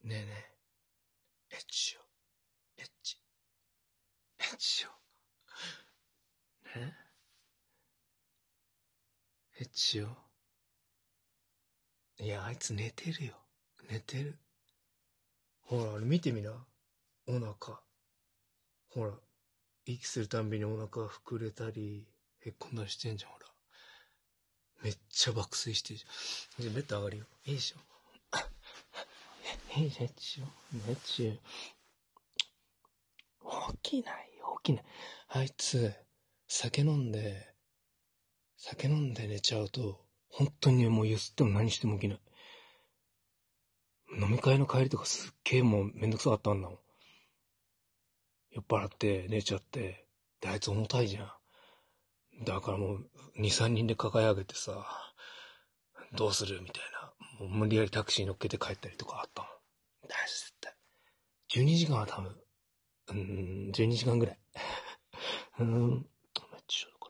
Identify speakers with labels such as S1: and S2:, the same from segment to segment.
S1: ねえねえ、エッチしよう。エッチ。エッチしよう。ねえ、エッチしよう。いや、あいつ寝てるよ。寝てる。ほら、あれ見てみな。お腹。ほら、息するたんびにお腹膨れたり、へっこんだりしてんじゃん、ほら。めっちゃ爆睡してるじゃん。じゃあ、ベッド上がるよ。いいでしょ。いいじゃん、エッチしよう。エッチしよう。起きないよ、起きない。あいつ、酒飲んで寝ちゃうと、本当にもうゆすっても何しても起きない。飲み会の帰りとかすっげえもうめんどくさかったんだもん。酔っ払って寝ちゃって、で、あいつ重たいじゃん。だからもう2、3人で抱え上げてさ、どうするみたいな。もう無理やりタクシー乗っけて帰ったりとかあったもん。大丈夫絶対。12時間は多分、12時間ぐらい。めっちゃだ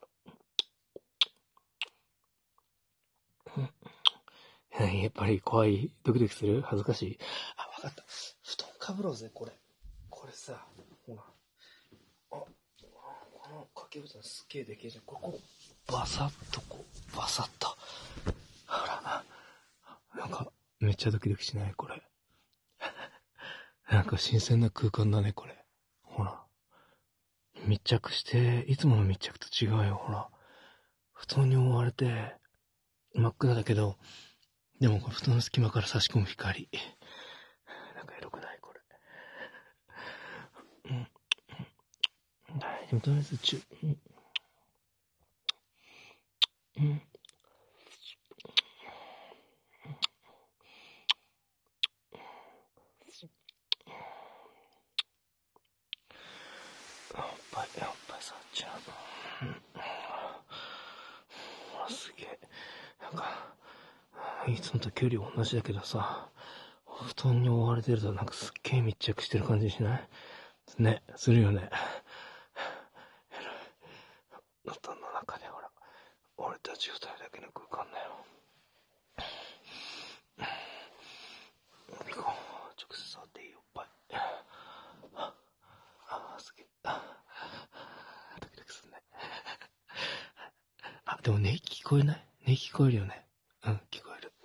S1: から。やっぱり怖い、ドキドキする恥ずかしい。あ、わかった。布団かぶろうぜ、これ。これさ、ほら。この掛け布団すっげえでけえじゃん。ここ、バサッとバサッと。ほら、なんか、めっちゃドキドキしないこれ。なんか新鮮な空間だね、これ。ほら。密着して、いつもの密着と違うよ、ほら。布団に覆われて、真っ暗だけど、でもこの布団の隙間から差し込む光。なんかエロくないこれ。大丈夫、とりあえずやっぱり触っちゃう。すげえ。なんか、いつもと距離同じだけどさ、布団に覆われてるとなんかすっげえ密着してる感じしないね、するよね。布団の中でほら、俺たち二人だけの空間だよ。行こう。直接触っていいよ、おっぱい。すげえ。ドキドキすんね。でも寝息聞こえない？寝息聞こえるよね。うん、聞こえる。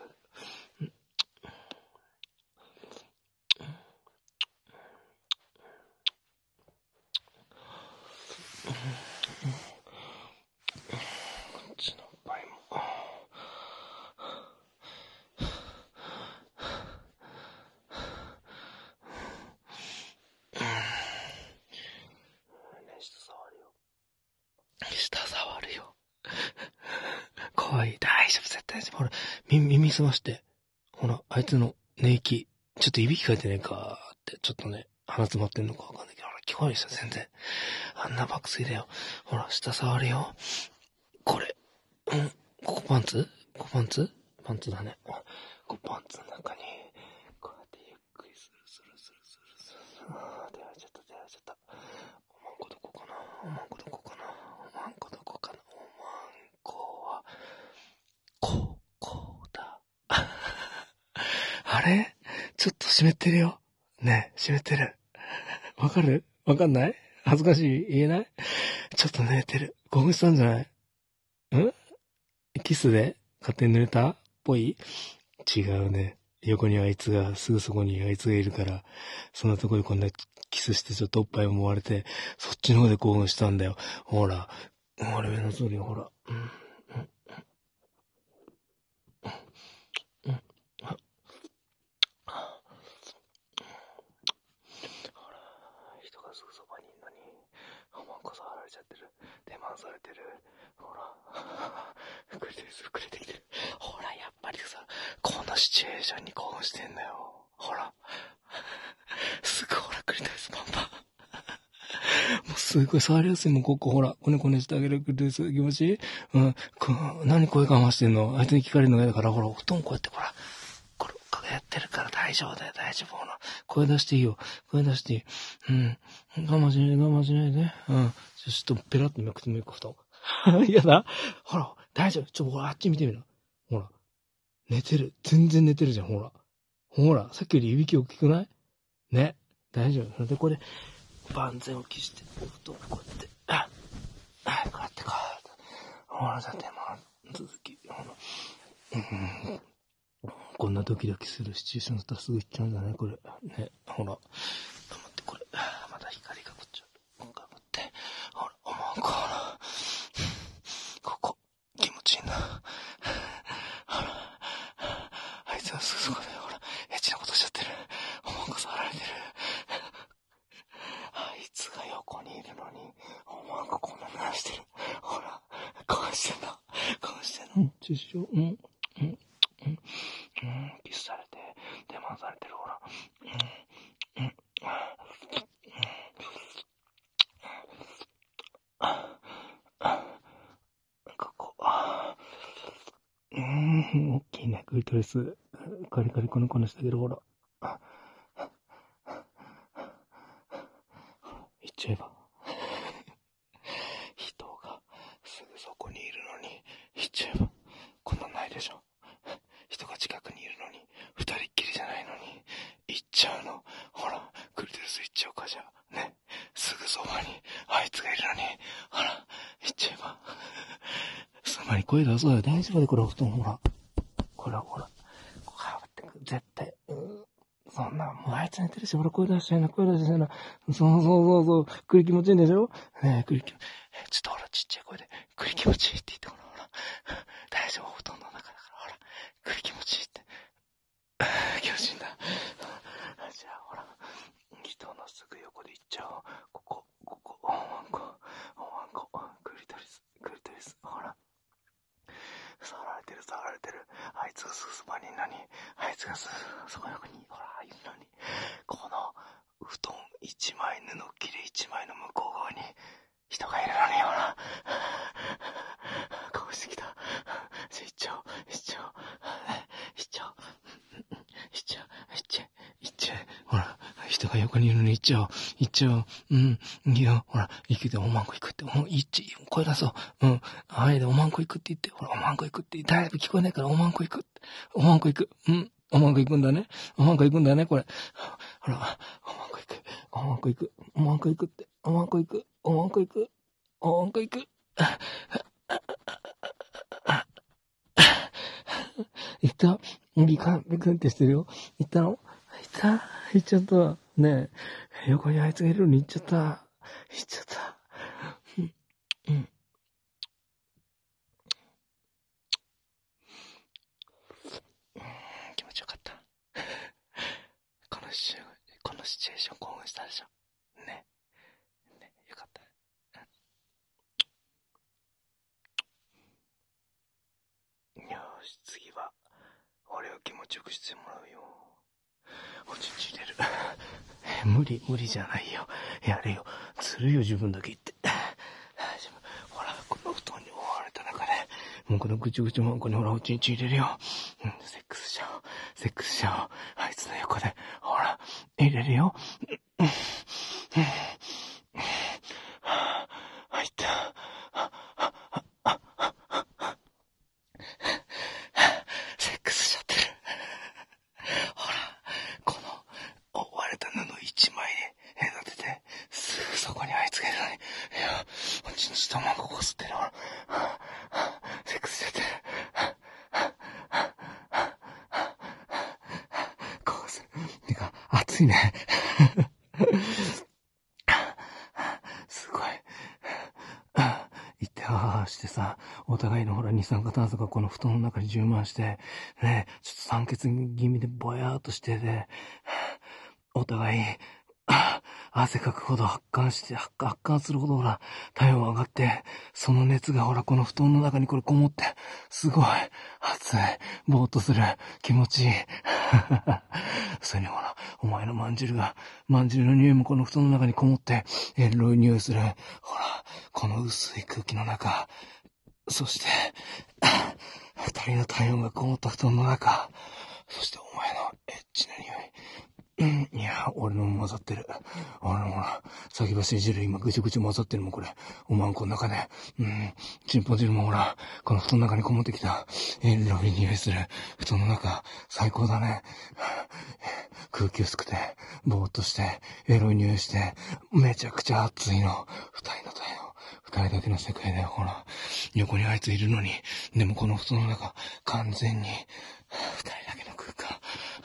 S1: こっちのおっぱいも。下触るよ。かわいい。大丈夫、絶対大丈夫。ほら、耳澄まして。ほら、あいつの寝息。ちょっといびきかいてねえかって、ちょっとね、鼻詰まってんのかわかんないけど、ほら、聞こえるでしょ、全然。あんな爆睡だよ。ほら、下触るよ。これ。ここパンツパンツだね。ここパンツの中に、こうやってゆっくりスル。出られちゃった。おまんこどこかなおまんこは、こだ。あれちょっと湿ってるよ。ねえ、湿ってる。わかる？わかんない？恥ずかしい？言えない？ちょっと濡れてる。興奮したんじゃない？キスで勝手に濡れたっぽい？違うね。横にあいつが、すぐそこにあいつがいるから、そんなとこでこんなキスしてちょっとおっぱいも割れて、そっちの方で興奮したんだよ。ほら。俺目の通りほら。人がすぐそばにいるのに、おまんこ触られちゃってる。手満されてる。ほら。膨れてきてる。ほら、やっぱりさ、このシチュエーションに興奮してんだよ。ほら。すぐほら、クリトリスパンパン。もうすごい触りやすいもん、ここほら、こねこねしてあげるクリトリス気持ちいい？何声我慢してんの？あいつに聞かれるのが嫌だから、ほら、布団こうやってほら、これやってるから大丈夫だよ、大丈夫。ほら、声出していいよ。声出していい。我慢しないで。ちょっとペラッとめくってめく布団。やだ。ほら、大丈夫。ほら、あっち見てみろ。ほら、寝てる。全然寝てるじゃん、ほら。 ほら、さっきよりいびき大きくないね。大丈夫。それでこれ、万全置きして、布団こうやって、こうやってか。ほら、だって続き、こんなドキドキするシチュエーションだったらすぐ行っちゃうんだね、これ。ね、ほら。頑張って、これ。まだ光がこっち。頑張って。ほら、ほら。ここ、気持ちいいんだ。ほら。あいつはすぐそこで、ほら、エッチなことしちゃってる。おまんこ触られてる。あいつが横にいるのに、おまんここんなのしてる。ほら、こうしてんの。こうしてんの。チュッシュ、キスされて、手回されてる、ほら。ここ。大きいね、クリトリス。カリカリコノコノしてあげる、ほら。言っちゃえば。人がすぐそこにいるのに、言っちゃえば。こんなんないでしょ。人が近くにいるのに、二人っきりじゃないのに、行っちゃうの。ほら、クリトリス行っちゃおうか、じゃあ。ね。すぐそばに、あいつがいるのに、ほら、行っちゃえば。そんなに声出そうよ。大丈夫で、これ、布団、ほら。これ、ほら。絶対、そんな、もうあいつ寝てるし、ほら、声出してんな、声出してんな。そう。栗気持ちいいんでしょねえ、栗気、ちょっとほら、ちっちゃい声で、栗気持ちいいって言って、ほら。大丈夫、布団の中だから、ほら。栗気持ちいいって。気持ちいいんだ。じゃあ、ほら。人のすぐ横で行っちゃおう。ここ、おまんこ、クリトリス、ほら。触られてる。あいつがすぐそばにいるのに、あいつがそこ横に、ほら、いるのに、この、布団一枚、布切れ一枚の向こう側に、人がいるのに、ほら、こうしてきた。行っちゃおう。ほら、人が横にいるのに行っちゃおう。いいよ。ほら、行くで、おまんこ行くって。声出そう。はい、で、おまんこ行くって言って。ほら、おまんこ行くって。だいぶ聞こえないから、おまんこ行く。おまんこ行く。おまんこ行くんだね。おまんこ行くんだね、これ。ほら、おまんこ行く。おまんこ行く。おまんこ行くって。おまんこ行く。行った。ビクンってしてるよ。行ったの？行っちゃった。ねえ。横にあいつがいるのに行っちゃった。気持ちよかった。このシチュエーション興奮したでしょ。ね。よかった。よし、次は、俺を気持ちよくしてもらうよ。おちんち入れる。無理じゃないよ。やれよ。ずるいよ、自分だけ言って。大丈夫。ほら、この布団に覆われた中で、もうこのぐちぐちまんこにほら、おちんち入れるよ。セックスしちゃおう。あいつの横で、ほら、入れるよ。入った。セックスしちゃってる。ほら、この、覆われた布一枚で隔てて、すぐそこにあいつがいるのに、いや、おちんちとまんここすってる。ほら、セックスしちゃってる。こうする。てか、熱いね。すごい。してさ、お互いのほら二酸化炭素がこの布団の中に充満して、ね、ちょっと酸欠気味でぼやーっとしてて、お互い、汗かくほど発汗するほどほら、体温上がって、その熱がほら、この布団の中にこれこもって、すごい、熱い、ぼーっとする、気持ちいい。それにほら、お前のまんじるの匂いもこの布団の中にこもって、エロい匂いする。ほら、この薄い空気の中、そして、二人の体温がこもった布団の中、そしてお前のエッチな匂い。いや、俺のも混ざってる。俺のほら、先走り汁今ぐちぐち混ざってるもん、これ。おまんこの中で。チンポ汁もほら、この布団の中にこもってきた。エロい匂いする。布団の中、最高だね。 空気薄くて、ぼーっとして、エロい匂いして、めちゃくちゃ暑いの。二人だけの世界だよ、ほら。横にあいついるのに、でもこの布団の中、完全に、二人だけの空間。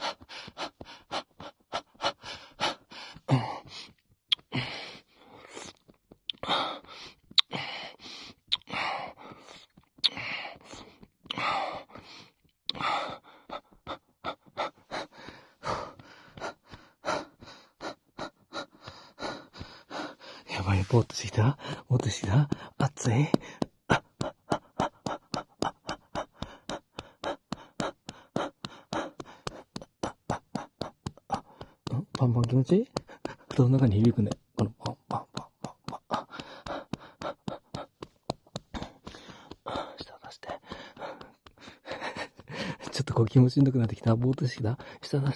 S1: やばい、ぼーっとしてきた暑い。パンパン気持ちいい？布団の中に響くね。このパンパンパンパンパン。舌出して。ちょっとこう気持ちよくなってきた。ぼーっとしてきた。舌出して。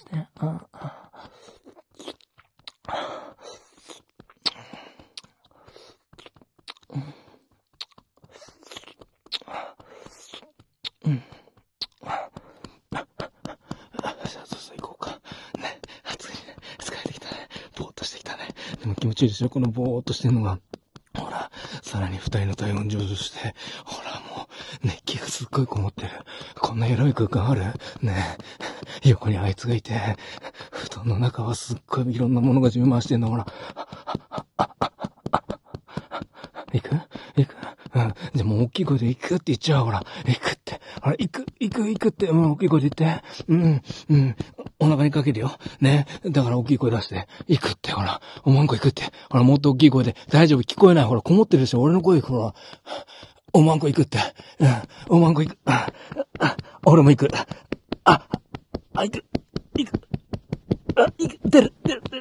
S1: そう行こうか。ね、暑いね。疲れてきたね。ぼーっとしてきたね。でも気持ちいいでしょこのぼーっとしてるのが。ほら、さらに二人の体温上昇して、ほらもう、熱気がすっごいこもってる。こんな広い空間ある？ねえ。横にあいつがいて、布団の中はすっごいいろんなものが充満してんの。ほら。行くうん。じゃもう大きい声で行くって言っちゃう。ほら。行くって。ほら、行くって、大きい声で言って。お腹にかけるよ。ね。だから大きい声出して。行くって、ほら。おまんこ行くって。ほら、もっと大きい声で。大丈夫、聞こえない。ほら、こもってるでしょ。俺の声、ほら。おまんこ行くって。おまんこ行く。俺も行く。行く。出る。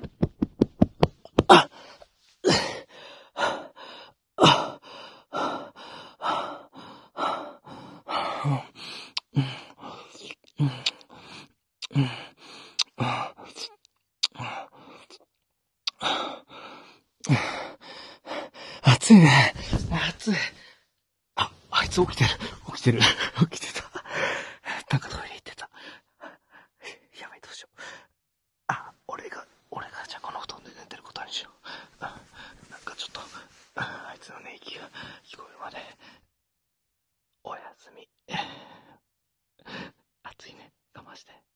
S1: 暑いね。暑い。あいつ起きてる。起きてた。なんかトイレ行ってた。やばい、どうしよう。俺が、じゃあこの布団で寝てることにしよう。なんかちょっと、あいつの寝息が聞こえるまで、おやすみ。暑いね。我慢して。